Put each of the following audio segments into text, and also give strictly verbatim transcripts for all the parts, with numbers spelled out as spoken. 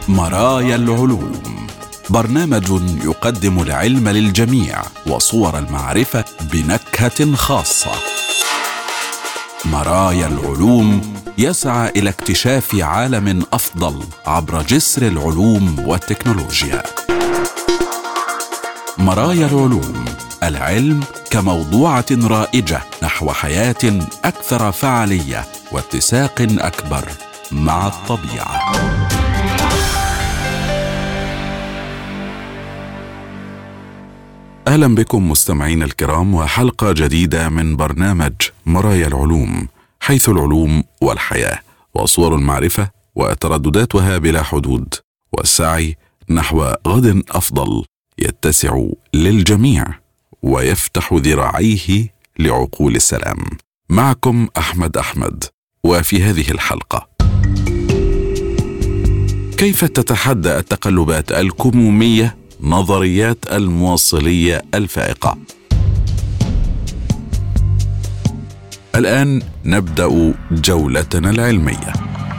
مرايا العلوم، برنامج يقدم العلم للجميع وصور المعرفة بنكهة خاصة. مرايا العلوم يسعى إلى اكتشاف عالم أفضل عبر جسر العلوم والتكنولوجيا. مرايا العلوم، العلم كموضوعة رائجة نحو حياة أكثر فعالية واتساق أكبر مع الطبيعة. أهلا بكم مستمعين الكرام، وحلقة جديدة من برنامج مرايا العلوم، حيث العلوم والحياة وصور المعرفة وتردداتها بلا حدود، والسعي نحو غد أفضل يتسع للجميع ويفتح ذراعيه لعقول السلام. معكم أحمد أحمد، وفي هذه الحلقة: كيف تتحدى التقلبات الكمومية نظريات الموصلية الفائقة؟ الآن نبدأ جولتنا العلمية.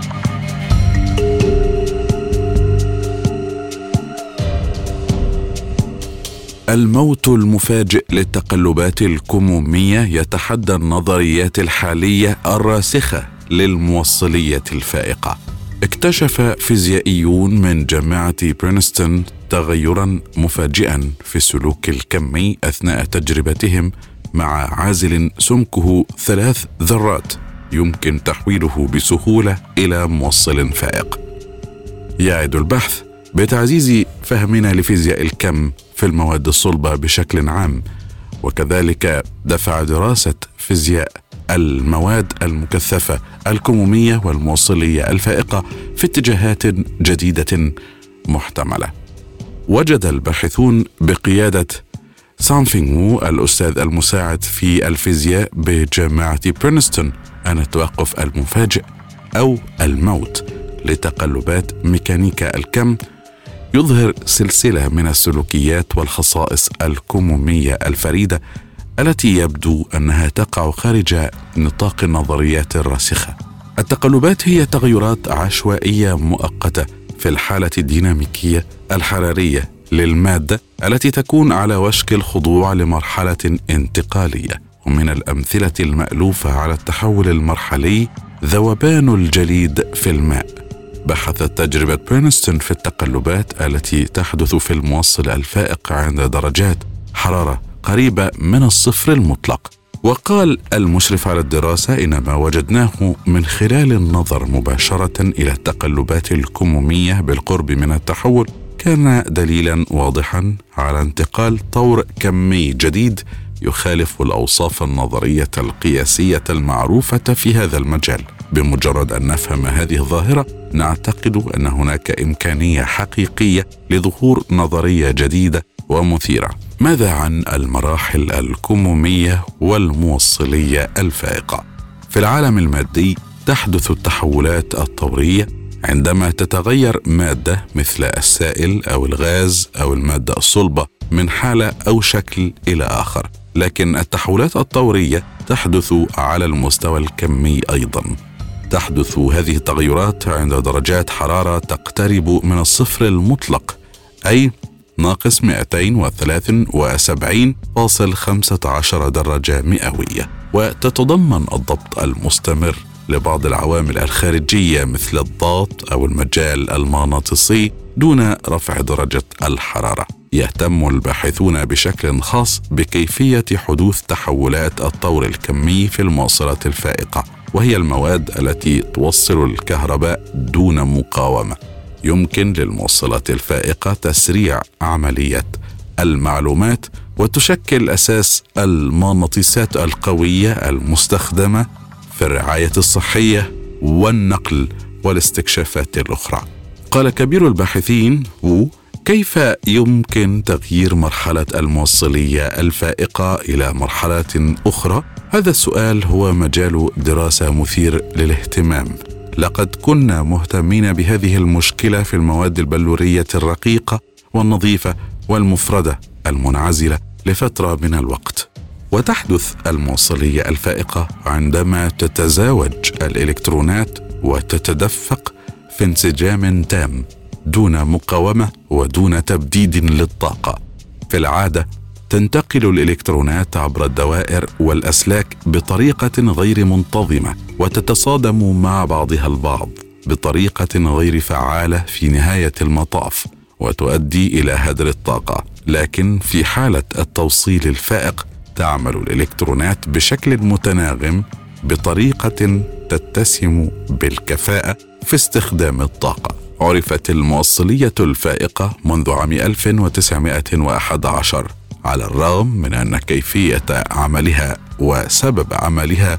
الموت المفاجئ للتقلبات الكمومية يتحدى النظريات الحالية الراسخة للموصلية الفائقة. اكتشف فيزيائيون من جامعة برينستون تغيرا مفاجئا في السلوك الكمي أثناء تجربتهم مع عازل سمكه ثلاث ذرات يمكن تحويله بسهولة إلى موصل فائق. يعد البحث بتعزيز فهمنا لفيزياء الكم في المواد الصلبة بشكل عام، وكذلك دفع دراسة فيزياء المواد المكثفة الكمومية والموصلية الفائقة في اتجاهات جديدة محتملة. وجد الباحثون بقيادة سانفينغ وو الأستاذ المساعد في الفيزياء بجامعة برينستون أن التوقف المفاجئ أو الموت لتقلبات ميكانيكا الكم يظهر سلسلة من السلوكيات والخصائص الكمومية الفريدة التي يبدو أنها تقع خارج نطاق النظريات الراسخة. التقلبات هي تغيرات عشوائية مؤقتة في الحالة الديناميكية الحرارية للمادة التي تكون على وشك الخضوع لمرحلة انتقالية. ومن الأمثلة المألوفة على التحول المرحلي ذوبان الجليد في الماء. بحثت تجربة برينستون في التقلبات التي تحدث في الموصل الفائق عند درجات حرارة قريبة من الصفر المطلق. وقال المشرف على الدراسة إن ما وجدناه من خلال النظر مباشرة إلى التقلبات الكمومية بالقرب من التحول كان دليلا واضحا على انتقال طور كمي جديد يخالف الأوصاف النظرية القياسية المعروفة في هذا المجال. بمجرد أن نفهم هذه الظاهرة نعتقد أن هناك إمكانية حقيقية لظهور نظرية جديدة ومثيرة. ماذا عن المراحل الكمومية والموصلية الفائقة؟ في العالم المادي تحدث التحولات الطورية عندما تتغير مادة مثل السائل أو الغاز أو المادة الصلبة من حالة أو شكل إلى آخر، لكن التحولات الطورية تحدث على المستوى الكمي أيضا. تحدث هذه التغيرات عند درجات حرارة تقترب من الصفر المطلق، أي ناقص مئتين وثلاثة وسبعين فاصلة خمسة عشر درجة مئوية، وتتضمن الضبط المستمر لبعض العوامل الخارجية مثل الضغط أو المجال المغناطيسي دون رفع درجة الحرارة. يهتم الباحثون بشكل خاص بكيفية حدوث تحولات الطور الكمي في الموصلات الفائقة، وهي المواد التي توصل الكهرباء دون مقاومة. يمكن للموصلات الفائقة تسريع عملية المعلومات، وتشكل أساس المغناطيسات القوية المستخدمة في الرعاية الصحية والنقل والاستكشافات الأخرى. قال كبير الباحثين وو: كيف يمكن تغيير مرحلة الموصلية الفائقة إلى مرحلة أخرى؟ هذا السؤال هو مجال دراسة مثير للاهتمام. لقد كنا مهتمين بهذه المشكلة في المواد البلورية الرقيقة والنظيفة والمفردة المنعزلة لفترة من الوقت. وتحدث الموصلية الفائقة عندما تتزاوج الإلكترونات وتتدفق في انسجام تام دون مقاومة ودون تبديد للطاقة. في العادة تنتقل الإلكترونات عبر الدوائر والأسلاك بطريقة غير منتظمة وتتصادم مع بعضها البعض بطريقة غير فعالة في نهاية المطاف وتؤدي إلى هدر الطاقة. لكن في حالة التوصيل الفائق تعمل الإلكترونات بشكل متناغم بطريقة تتسم بالكفاءة في استخدام الطاقة. عرفت الموصلية الفائقة منذ عام ألف وتسعمائة وأحد عشر، على الرغم من أن كيفية عملها وسبب عملها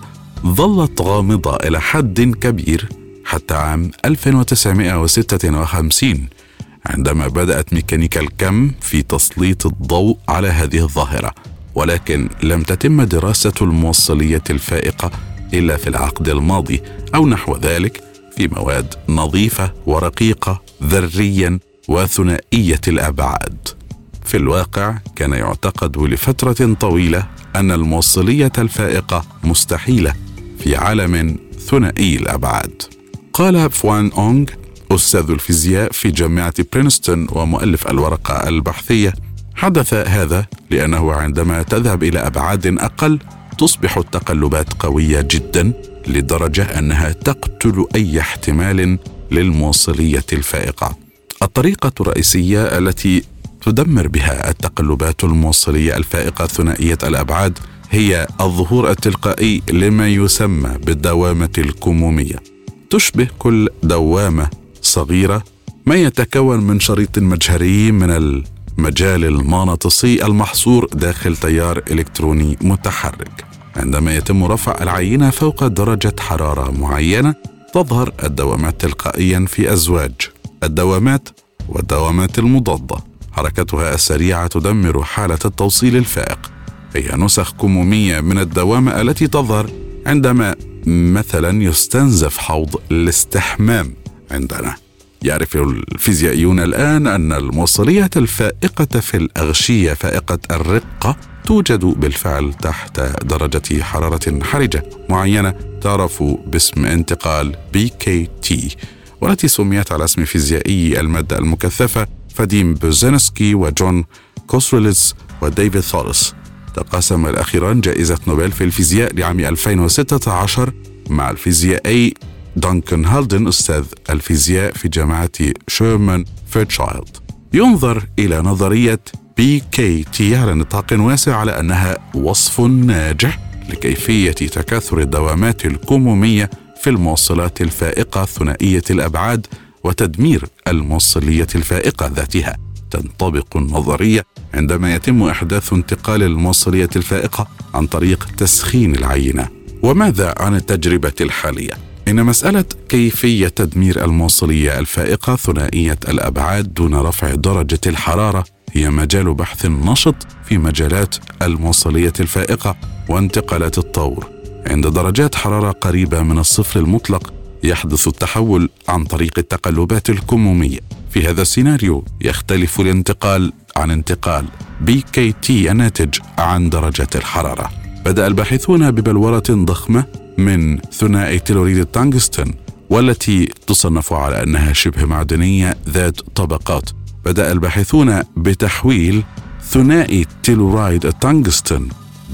ظلت غامضة إلى حد كبير حتى عام ألف وتسعمائة وستة وخمسين، عندما بدأت ميكانيكا الكم في تسليط الضوء على هذه الظاهرة. ولكن لم تتم دراسة الموصلية الفائقة إلا في العقد الماضي أو نحو ذلك، في مواد نظيفة ورقيقة ذريا وثنائية الأبعاد. في الواقع كان يعتقد لفترة طويلة أن الموصلية الفائقة مستحيلة في عالم ثنائي الأبعاد. قال فوان أونغ أستاذ الفيزياء في جامعة برينستون ومؤلف الورقة البحثية: حدث هذا لأنه عندما تذهب إلى أبعاد أقل تصبح التقلبات قوية جدا لدرجة أنها تقتل أي احتمال للموصلية الفائقة. الطريقة الرئيسية التي تدمر بها التقلبات الموصلية الفائقة ثنائية الأبعاد هي الظهور التلقائي لما يسمى بالدوامة الكمومية. تشبه كل دوامة صغيرة ما يتكون من شريط مجهري من المجال المغناطيسي المحصور داخل تيار إلكتروني متحرك. عندما يتم رفع العينة فوق درجة حرارة معينة تظهر الدوامات تلقائيا في أزواج، الدوامات والدوامات المضادة. حركتها السريعة تدمر حالة التوصيل الفائق. هي نسخ كمومية من الدوامة التي تظهر عندما مثلا يستنزف حوض الاستحمام عندنا. يعرف الفيزيائيون الآن أن الموصلية الفائقة في الأغشية فائقة الرقة توجد بالفعل تحت درجة حرارة حرجة معينة تعرف باسم انتقال بي كي تي، والتي سميت على اسم فيزيائي المادة المكثفة فاديم بوزينسكي وجون كوسريلز وديفيد ثورس. تقاسم الأخيران جائزة نوبل في الفيزياء لعام ألفين وستة عشر مع الفيزيائي دانكن هالدن أستاذ الفيزياء في جامعة شيرمان فيرتشايلد. ينظر إلى نظرية بي كي تي على نطاق واسع على أنها وصف ناجح لكيفية تكاثر الدوامات الكمومية في الموصلات الفائقة ثنائية الأبعاد وتدمير الموصلية الفائقة ذاتها. تنطبق النظرية عندما يتم إحداث انتقال الموصلية الفائقة عن طريق تسخين العينة. وماذا عن التجربة الحالية؟ إن مسألة كيفية تدمير الموصلية الفائقة ثنائية الأبعاد دون رفع درجة الحرارة هي مجال بحث نشط في مجالات الموصلية الفائقة وانتقالات الطور. عند درجات حرارة قريبة من الصفر المطلق يحدث التحول عن طريق التقلبات الكمومية. في هذا السيناريو يختلف الانتقال عن انتقال بي كي تي الناتج عن درجة الحرارة. بدأ الباحثون ببلورة ضخمة من ثنائي تلوريد التنغستن والتي تصنف على أنها شبه معدنية ذات طبقات. بدأ الباحثون بتحويل ثنائي تلورايد التنغستن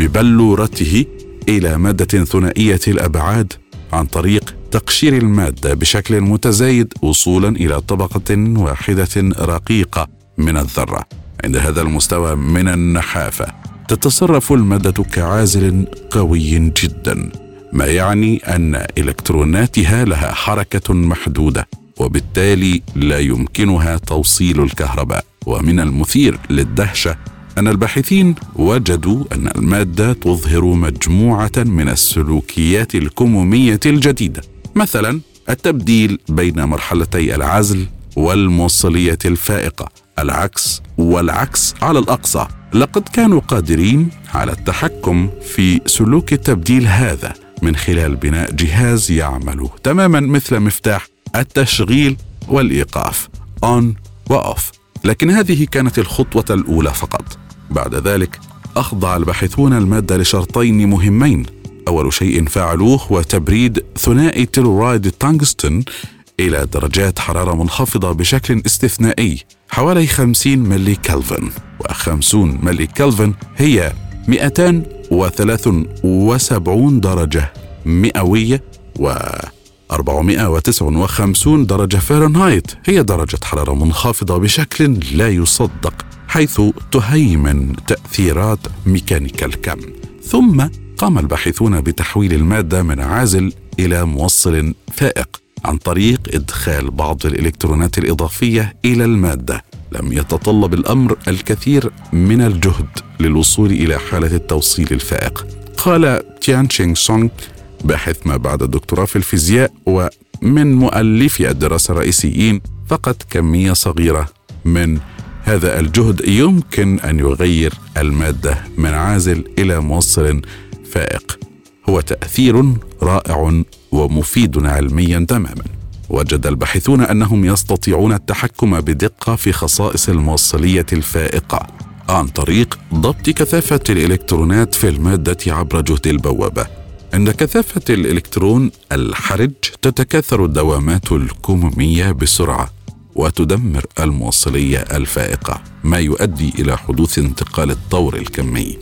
ببلورته إلى مادة ثنائية الأبعاد عن طريق تقشير المادة بشكل متزايد وصولا إلى طبقة واحدة رقيقة من الذرة. عند هذا المستوى من النحافة تتصرف المادة كعازل قوي جدا، ما يعني أن إلكتروناتها لها حركة محدودة وبالتالي لا يمكنها توصيل الكهرباء. ومن المثير للدهشة أن الباحثين وجدوا أن المادة تظهر مجموعة من السلوكيات الكمومية الجديدة، مثلا التبديل بين مرحلتي العزل والموصلية الفائقة، العكس والعكس على الأقصى. لقد كانوا قادرين على التحكم في سلوك التبديل هذا من خلال بناء جهاز يعمل تماما مثل مفتاح التشغيل والإيقاف on و off. لكن هذه كانت الخطوة الأولى فقط. بعد ذلك أخضع الباحثون المادة لشرطين مهمين. أول شيء فعلوه هو تبريد ثنائي تلورايد التنغستن إلى درجات حرارة منخفضة بشكل استثنائي حوالي خمسين ملي كلفن، وخمسون ملي كلفن هي مئتين وثلاثة وسبعين درجة مئوية، وأربعمئة وتسعة وخمسين درجة فahrenheit هي درجة حرارة منخفضة بشكل لا يصدق، حيث تهيمن تأثيرات ميكانيكا الكم. ثم قام الباحثون بتحويل المادة من عازل إلى موصل فائق عن طريق إدخال بعض الإلكترونات الإضافية إلى المادة. لم يتطلب الأمر الكثير من الجهد للوصول إلى حالة التوصيل الفائق. قال تيان تشينغ سونغ، باحث ما بعد الدكتوراه في الفيزياء ومن مؤلفي الدراسة الرئيسيين، فقط كمية صغيرة من هذا الجهد يمكن أن يغير المادة من عازل إلى موصل فائق. هو تأثير رائع ومفيد علميا تماما. وجد الباحثون أنهم يستطيعون التحكم بدقة في خصائص الموصلية الفائقة عن طريق ضبط كثافة الإلكترونات في المادة عبر جهد البوابة. عند كثافة الإلكترون الحرج تتكاثر الدوامات الكمومية بسرعة وتدمر الموصلية الفائقة، ما يؤدي إلى حدوث انتقال الطور الكمي.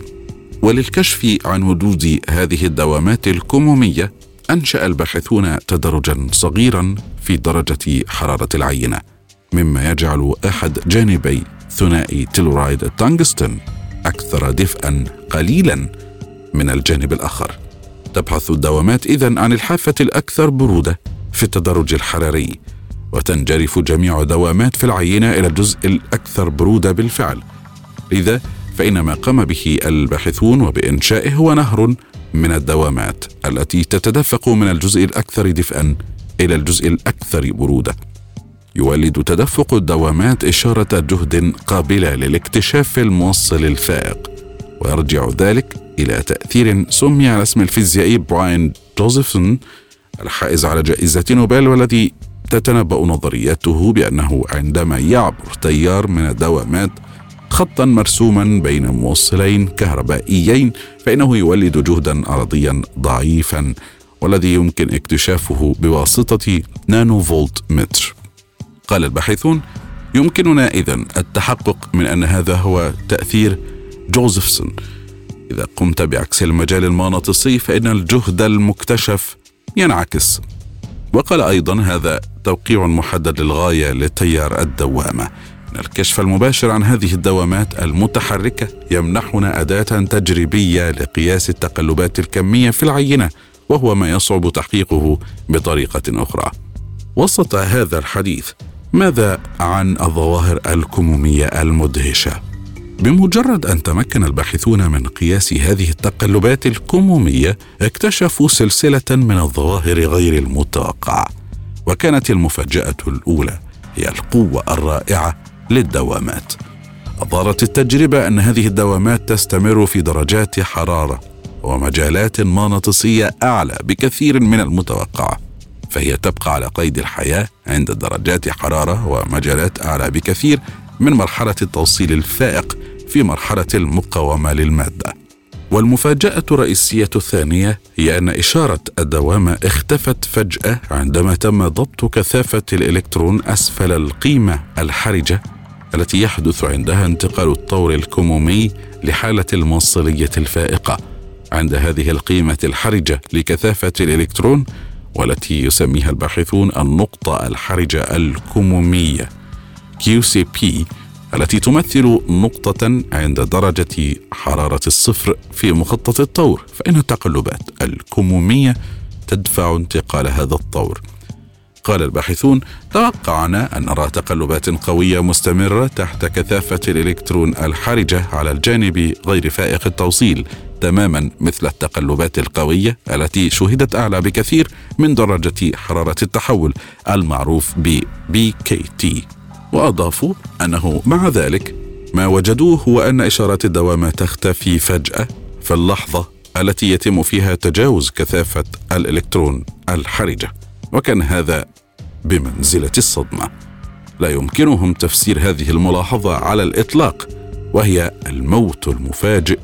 وللكشف عن وجود هذه الدوامات الكمومية أنشأ الباحثون تدرجا صغيرا في درجة حرارة العينة، مما يجعل أحد جانبي ثنائي تلورايد التنغستن أكثر دفئا قليلا من الجانب الآخر. تبحث الدوامات إذن عن الحافة الأكثر برودة في التدرج الحراري، وتنجرف جميع دوامات في العينة إلى الجزء الأكثر برودة بالفعل. لذا فإن ما قام به الباحثون وبإنشائه هو نهر من الدوامات التي تتدفق من الجزء الأكثر دفئا إلى الجزء الأكثر برودة. يولد تدفق الدوامات إشارة جهد قابلة للاكتشاف في الموصل الفائق، ويرجع ذلك إلى تأثير سمي على اسم الفيزيائي براين جوزيفسون الحائز على جائزة نوبل، والذي تتنبأ نظريته بأنه عندما يعبر تيار من الدوامات خطا مرسوما بين موصلين كهربائيين فإنه يولد جهدا أرضيا ضعيفا، والذي يمكن اكتشافه بواسطة نانو فولت متر. قال الباحثون: يمكننا إذن التحقق من أن هذا هو تأثير جوزيفسون. إذا قمت بعكس المجال المغناطيسي فإن الجهد المكتشف ينعكس. وقال أيضا: هذا توقيع محدد للغاية لتيار الدوامة. الكشف المباشر عن هذه الدوامات المتحركة يمنحنا أداة تجريبية لقياس التقلبات الكمية في العينة، وهو ما يصعب تحقيقه بطريقة أخرى. وسط هذا الحديث، ماذا عن الظواهر الكمومية المدهشة؟ بمجرد أن تمكن الباحثون من قياس هذه التقلبات الكمومية اكتشفوا سلسلة من الظواهر غير المتوقعة، وكانت المفاجأة الأولى هي القوة الرائعة للدوامات. أظهرت التجربة أن هذه الدوامات تستمر في درجات حرارة ومجالات مغناطيسية أعلى بكثير من المتوقع، فهي تبقى على قيد الحياة عند درجات حرارة ومجالات أعلى بكثير من مرحلة التوصيل الفائق في مرحلة المقاومة للمادة. والمفاجأة الرئيسية الثانية هي أن إشارة الدوامة اختفت فجأة عندما تم ضبط كثافة الإلكترون أسفل القيمة الحرجة التي يحدث عندها انتقال الطور الكمومي لحالة الموصلية الفائقة عند هذه القيمة الحرجة لكثافة الإلكترون، والتي يسميها الباحثون النقطة الحرجة الكمومية كيو سي بي، التي تمثل نقطة عند درجة حرارة الصفر في مخطط الطور، فإن التقلبات الكمومية تدفع انتقال هذا الطور. قال الباحثون: توقعنا أن نرى تقلبات قوية مستمرة تحت كثافة الإلكترون الحرجة على الجانب غير فائق التوصيل، تماما مثل التقلبات القوية التي شهدت أعلى بكثير من درجة حرارة التحول المعروف ب بي كي تي. وأضافوا أنه مع ذلك ما وجدوه هو أن إشارات الدوامة تختفي فجأة في اللحظة التي يتم فيها تجاوز كثافة الإلكترون الحرجة، وكان هذا بمنزلة الصدمة. لا يمكنهم تفسير هذه الملاحظة على الإطلاق، وهي الموت المفاجئ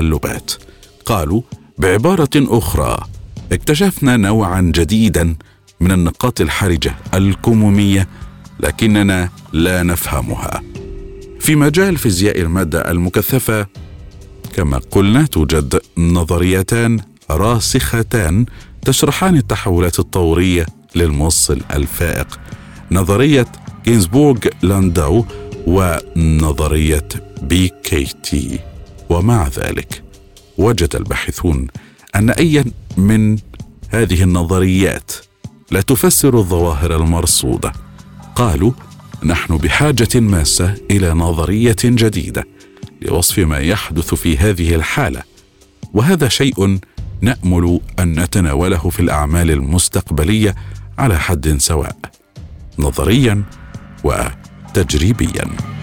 للتقلبات. قالوا: بعبارة أخرى، اكتشفنا نوعا جديدا من النقاط الحرجة الكمومية لكننا لا نفهمها. في مجال فيزياء المادة المكثفة كما قلنا توجد نظريتان راسختان تشرحان التحولات الطورية للموصل الفائق، نظرية جينزبورغ لانداو ونظرية بي كي تي. ومع ذلك وجد الباحثون أن أي من هذه النظريات لا تفسر الظواهر المرصودة. قالوا نحن بحاجة ماسة إلى نظرية جديدة لوصف ما يحدث في هذه الحالة، وهذا شيء نأمل أن نتناوله في الأعمال المستقبلية على حد سواء، نظريا وتجريبيا.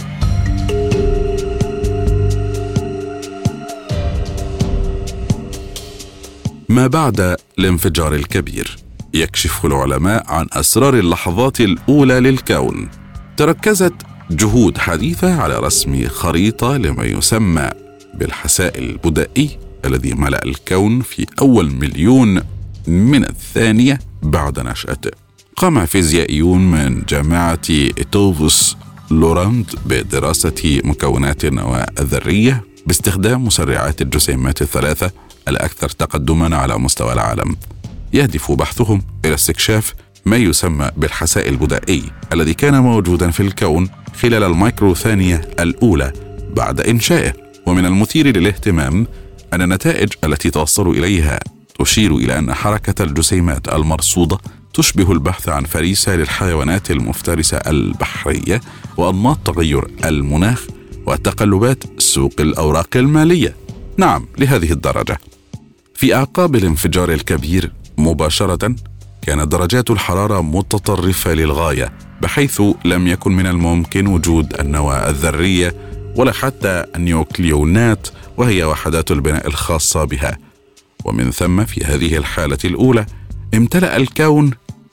ما بعد الانفجار الكبير يكشف العلماء عن أسرار اللحظات الأولى للكون. تركزت جهود حديثة على رسم خريطة لما يسمى بالحساء البدائي الذي ملأ الكون في أول مليون من الثانية بعد نشأته. قام فيزيائيون من جامعة توفوس لوراند بدراسة مكونات النواة الذرية باستخدام مسرعات الجسيمات الثلاثة الأكثر تقدماً على مستوى العالم. يهدف بحثهم إلى استكشاف ما يسمى بالحساء البدائي الذي كان موجوداً في الكون خلال المايكرو ثانية الأولى بعد إنشائه. ومن المثير للاهتمام أن النتائج التي توصلوا إليها تشير إلى أن حركة الجسيمات المرصودة تشبه البحث عن فريسة للحيوانات المفترسة البحرية وأنماط تغير المناخ وتقلبات سوق الأوراق المالية. نعم، لهذه الدرجة. في أعقاب الانفجار الكبير مباشرة كانت درجات الحرارة متطرفة للغاية، بحيث لم يكن من الممكن وجود النواة الذرية ولا حتى النيوكليونات وهي وحدات البناء الخاصة بها. ومن ثم في هذه الحالة الأولى امتلأ الكون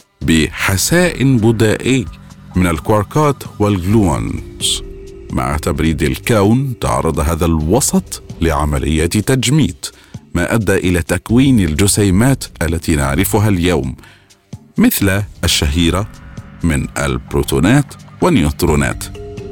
بحساء بدائي من الكواركات والجلوونز. مع تبريد الكون تعرض هذا الوسط لعملية تجميد، ما أدى إلى تكوين الجسيمات التي نعرفها اليوم، مثل الشهيرة من البروتونات والنيوترونات.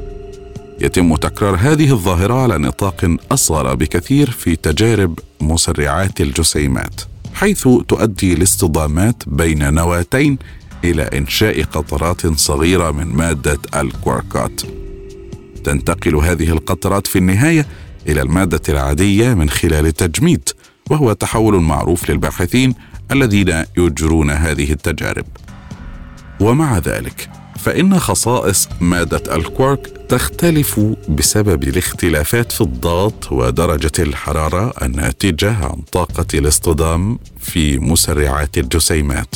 يتم تكرار هذه الظاهرة على نطاق أصغر بكثير في تجارب مسرعات الجسيمات، حيث تؤدي الاصطدامات بين نواتين إلى إنشاء قطرات صغيرة من مادة الكواركات. تنتقل هذه القطرات في النهاية إلى المادة العادية من خلال التجميد، وهو تحول معروف للباحثين الذين يجرون هذه التجارب. ومع ذلك فإن خصائص مادة الكوارك تختلف بسبب الاختلافات في الضغط ودرجة الحرارة الناتجة عن طاقة الاصطدام في مسرعات الجسيمات.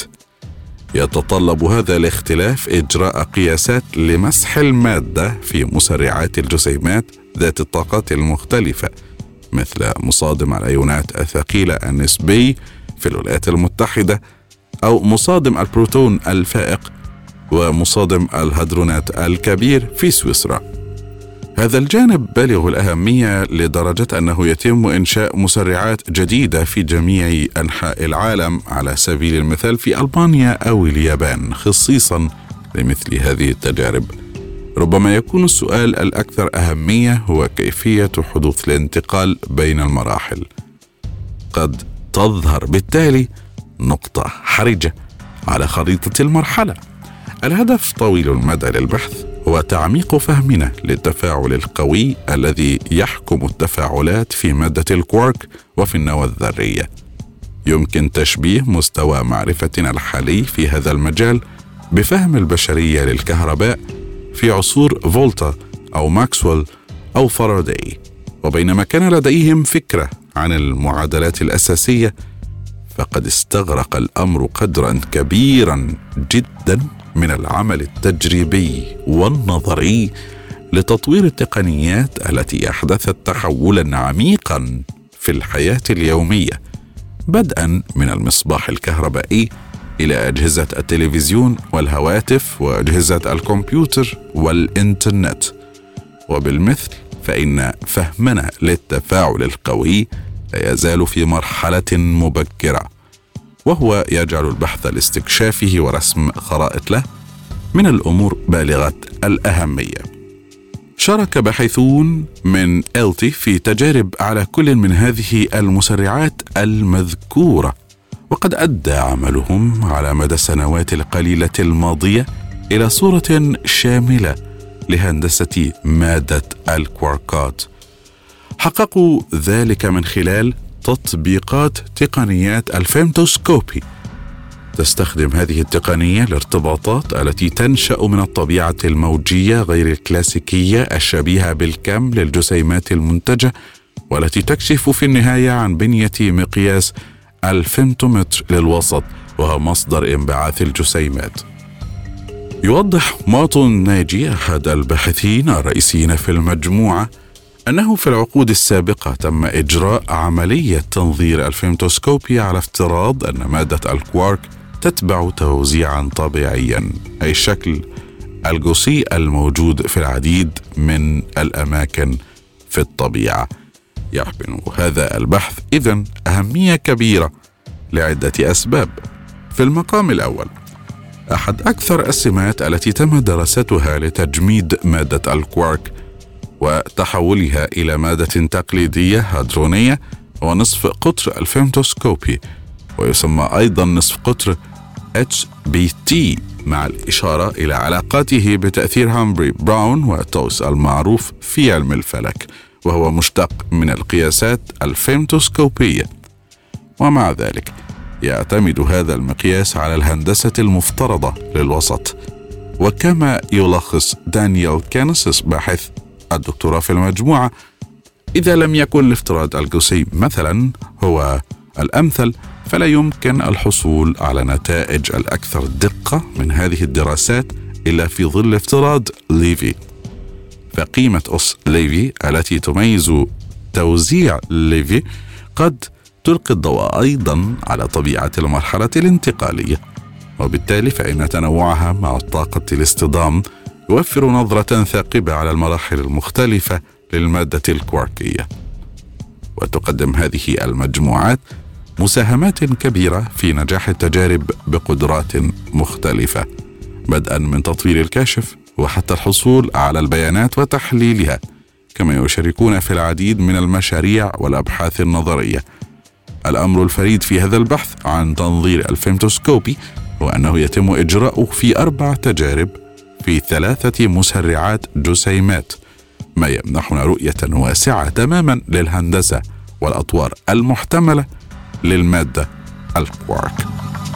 يتطلب هذا الاختلاف إجراء قياسات لمسح المادة في مسرعات الجسيمات ذات الطاقات المختلفة، مثل مصادم الأيونات الثقيلة النسبي في الولايات المتحدة، أو مصادم البروتون الفائق ومصادم الهدرونات الكبير في سويسرا. هذا الجانب بالغ الأهمية لدرجة أنه يتم إنشاء مسرعات جديدة في جميع أنحاء العالم، على سبيل المثال في ألمانيا أو اليابان، خصيصا لمثل هذه التجارب. ربما يكون السؤال الأكثر أهمية هو كيفية حدوث الانتقال بين المراحل. قد تظهر بالتالي نقطة حرجة على خريطة المرحلة. الهدف طويل المدى للبحث هو تعميق فهمنا للتفاعل القوي الذي يحكم التفاعلات في مادة الكوارك وفي النواة الذرية. يمكن تشبيه مستوى معرفتنا الحالي في هذا المجال بفهم البشرية للكهرباء في عصور فولتا أو ماكسويل أو فاراداي. وبينما كان لديهم فكرة عن المعادلات الأساسية، فقد استغرق الأمر قدرا كبيرا جدا من العمل التجريبي والنظري لتطوير التقنيات التي أحدثت تحولا عميقا في الحياة اليومية، بدءا من المصباح الكهربائي إلى أجهزة التلفزيون والهواتف وأجهزة الكمبيوتر والإنترنت. وبالمثل فإن فهمنا للتفاعل القوي لا يزال في مرحلة مبكرة، وهو يجعل البحث لاستكشافه ورسم خرائط له من الأمور بالغة الأهمية. شارك باحثون من إلتي في تجارب على كل من هذه المسرعات المذكورة، وقد أدى عملهم على مدى السنوات القليلة الماضية إلى صورة شاملة لهندسة مادة الكواركات. حققوا ذلك من خلال تطبيقات تقنيات الفيمتوسكوبي. تستخدم هذه التقنية الارتباطات التي تنشأ من الطبيعة الموجية غير الكلاسيكية الشبيهة بالكم للجسيمات المنتجة، والتي تكشف في النهاية عن بنية مقياس الفيمتومتر للوسط، وهو مصدر انبعاث الجسيمات. يوضح مارتن ناجي أحد الباحثين الرئيسيين في المجموعة أنه في العقود السابقة تم إجراء عملية تنظير الفيمتوسكوبي على افتراض أن مادة الكوارك تتبع توزيعا طبيعيا، أي الشكل الجوسي الموجود في العديد من الأماكن في الطبيعة. يحمل هذا البحث إذن أهمية كبيرة لعدة أسباب. في المقام الأول، أحد أكثر السمات التي تم دراستها لتجميد مادة الكوارك وتحولها إلى مادة تقليدية هادرونية هو نصف قطر الفيمتوسكوبي، ويسمى أيضا نصف قطر إتش بي تي، مع الإشارة إلى علاقاته بتأثير هامبري براون وتوس المعروف في علم الفلك، وهو مشتق من القياسات الفيمتوسكوبية. ومع ذلك يعتمد هذا المقياس على الهندسة المفترضة للوسط، وكما يلخص دانيال كانسس باحث الدكتوراه في المجموعة، إذا لم يكن الافتراض الجوسي مثلا هو الأمثل، فلا يمكن الحصول على نتائج الأكثر دقة من هذه الدراسات إلا في ظل افتراض ليفي. فقيمة أس ليفي التي تميز توزيع ليفي قد تلقي الضوء أيضا على طبيعة المرحلة الانتقالية، وبالتالي فإن تنوعها مع طاقة الاصطدام يوفر نظرة ثاقبة على المراحل المختلفة للمادة الكواركية. وتقدم هذه المجموعات مساهمات كبيرة في نجاح التجارب بقدرات مختلفة، بدءا من تطوير الكاشف وحتى الحصول على البيانات وتحليلها، كما يشاركون في العديد من المشاريع والأبحاث النظرية. الأمر الفريد في هذا البحث عن تنظير الفيمتوسكوبي هو أنه يتم إجراؤه في أربع تجارب في ثلاثة مسرعات جسيمات، ما يمنحنا رؤية واسعة تماما للهندسة والأطوار المحتملة للمادة الكوارك.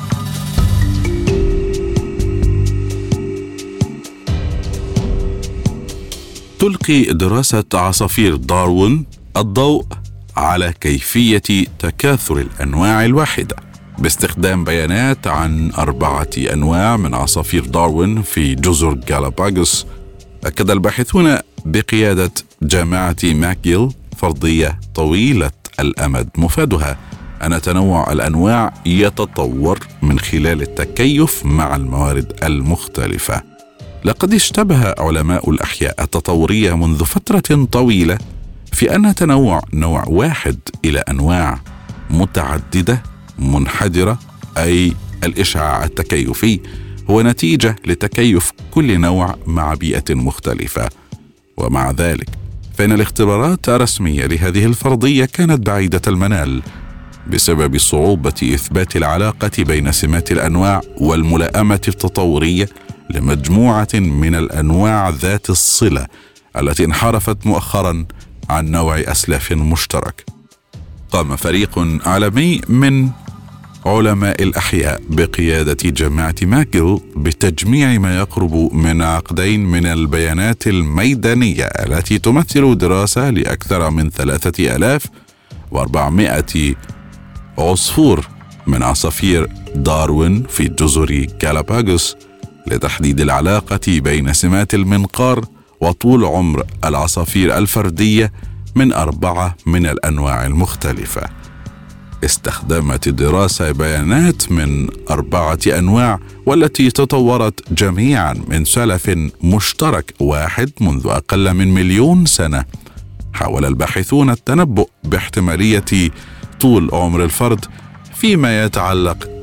تلقي دراسة عصافير داروين الضوء على كيفية تكاثر الأنواع الواحدة باستخدام بيانات عن أربعة أنواع من عصافير داروين في جزر غالاباغوس. أكد الباحثون بقيادة جامعة ماكجيل فرضية طويلة الأمد مفادها أن تنوع الأنواع يتطور من خلال التكيف مع الموارد المختلفة. لقد اشتبه علماء الأحياء التطورية منذ فترة طويلة في أن تنوع نوع واحد إلى أنواع متعددة منحدرة، أي الإشعاع التكيفي، هو نتيجة لتكيف كل نوع مع بيئة مختلفة. ومع ذلك فإن الاختبارات الرسمية لهذه الفرضية كانت بعيدة المنال بسبب صعوبة إثبات العلاقة بين سمات الأنواع والملائمة التطورية لمجموعة من الأنواع ذات الصلة التي انحرفت مؤخرا عن نوع أسلاف مشترك. قام فريق عالمي من علماء الأحياء بقيادة جامعة ماكجيل بتجميع ما يقرب من عقدين من البيانات الميدانية التي تمثل دراسة لأكثر من ثلاثة آلاف وأربعمائة عصفور من عصافير داروين في جزر غالاباغوس لتحديد العلاقة بين سمات المنقار وطول عمر العصافير الفردية من أربعة من الأنواع المختلفة. استخدمت الدراسة بيانات من أربعة أنواع والتي تطورت جميعا من سلف مشترك واحد منذ أقل من مليون سنة. حاول الباحثون التنبؤ باحتمالية طول عمر الفرد فيما يتعلق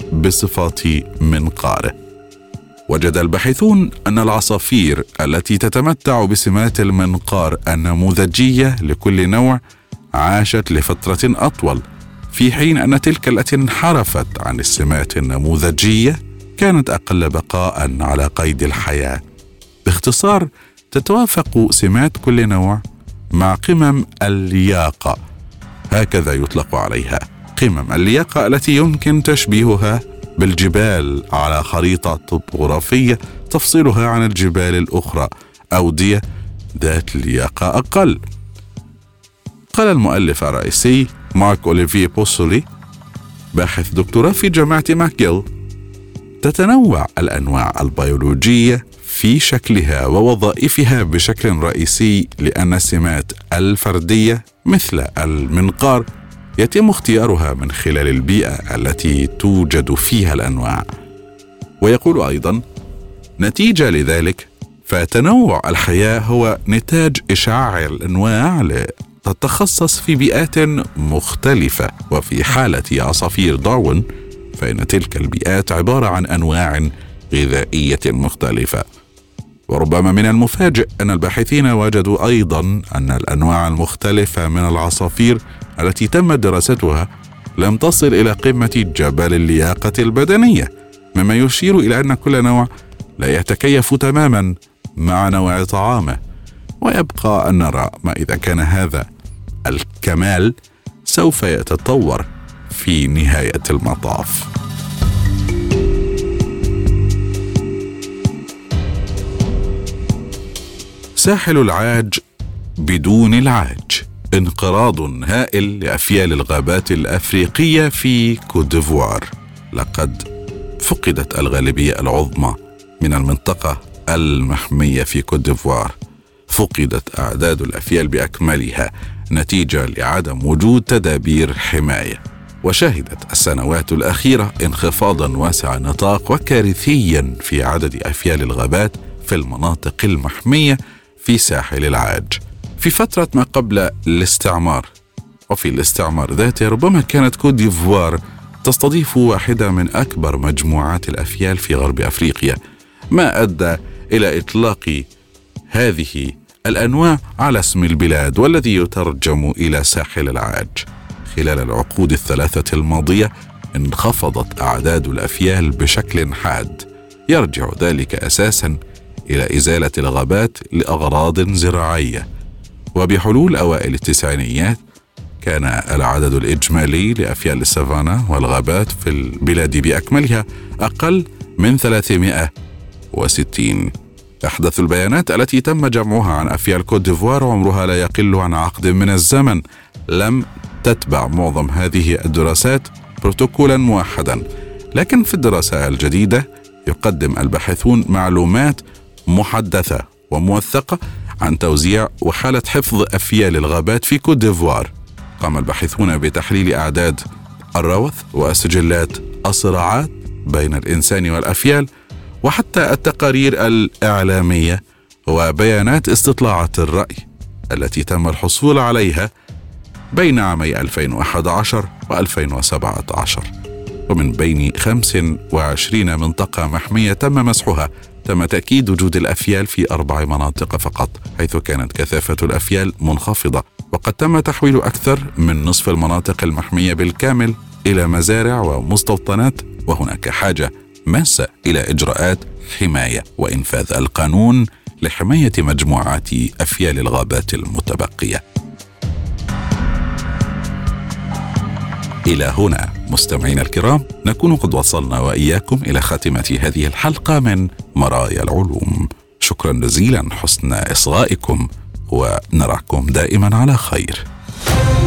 بصفات منقاره. وجد الباحثون أن العصافير التي تتمتع بسمات المنقار النموذجية لكل نوع عاشت لفترة أطول، في حين أن تلك التي انحرفت عن السمات النموذجية كانت أقل بقاء على قيد الحياة. باختصار، تتوافق سمات كل نوع مع قمم اللياقة، هكذا يطلق عليها، قمم اللياقة التي يمكن تشبيهها بالجبال على خريطة طبوغرافية تفصلها عن الجبال الأخرى، أودية ذات لياقة أقل. قال المؤلف الرئيسي مارك أوليفيه بوسولي، باحث دكتوراه في جامعة ماكيل: تتنوع الأنواع البيولوجية في شكلها ووظائفها بشكل رئيسي لأن السمات الفردية مثل المنقار يتم اختيارها من خلال البيئة التي توجد فيها الأنواع. ويقول أيضا: نتيجة لذلك فتنوع الحياة هو نتاج إشعاع الأنواع لتتخصص في بيئات مختلفة. وفي حالة عصافير داروين فإن تلك البيئات عبارة عن أنواع غذائية مختلفة. وربما من المفاجئ أن الباحثين وجدوا أيضا أن الأنواع المختلفة من العصافير التي تم دراستها لم تصل إلى قمة جبل اللياقة البدنية، مما يشير إلى أن كل نوع لا يتكيف تماما مع نوع طعامه. ويبقى أن نرى ما إذا كان هذا الكمال سوف يتطور في نهاية المطاف. ساحل العاج بدون العاج، انقراض هائل لأفيال الغابات الأفريقية في كوت ديفوار. لقد فقدت الغالبية العظمى من المنطقة المحمية في كوت ديفوار، فقدت أعداد الأفيال بأكملها نتيجة لعدم وجود تدابير حماية. وشهدت السنوات الأخيرة انخفاضا واسع النطاق وكارثيا في عدد أفيال الغابات في المناطق المحمية في ساحل العاج. في فترة ما قبل الاستعمار وفي الاستعمار ذاته ربما كانت كوت ديفوار تستضيف واحدة من أكبر مجموعات الأفيال في غرب أفريقيا، ما أدى إلى إطلاق هذه الأنواع على اسم البلاد والذي يترجم إلى ساحل العاج. خلال العقود الثلاثة الماضية انخفضت أعداد الأفيال بشكل حاد، يرجع ذلك أساساً إلى إزالة الغابات لأغراض زراعية. وبحلول أوائل التسعينيات كان العدد الإجمالي لأفيال السافانا والغابات في البلاد بأكملها أقل من ثلاثمائة وستين. أحدث البيانات التي تم جمعها عن أفيال كوت ديفوار عمرها لا يقل عن عقد من الزمن. لم تتبع معظم هذه الدراسات بروتوكولا موحدا، لكن في الدراسة الجديدة يقدم الباحثون معلومات محدثة وموثقة عن توزيع وحالة حفظ أفيال الغابات في كوت ديفوار. قام الباحثون بتحليل أعداد الروث وسجلات الصراعات بين الإنسان والأفيال، وحتى التقارير الإعلامية وبيانات استطلاعات الرأي التي تم الحصول عليها بين عامي ألفين وأحد عشر وألفين وسبعة عشر. ومن بين خمس وعشرين منطقة محمية تم مسحها، تم تأكيد وجود الأفيال في أربع مناطق فقط، حيث كانت كثافة الأفيال منخفضة. وقد تم تحويل أكثر من نصف المناطق المحمية بالكامل إلى مزارع ومستوطنات، وهناك حاجة ماسة إلى إجراءات حماية وإنفاذ القانون لحماية مجموعات أفيال الغابات المتبقية. إلى هنا مستمعينا الكرام نكون قد وصلنا وإياكم إلى خاتمة هذه الحلقة من مرايا العلوم. شكرا جزيلا حسن إصغائكم، ونراكم دائما على خير.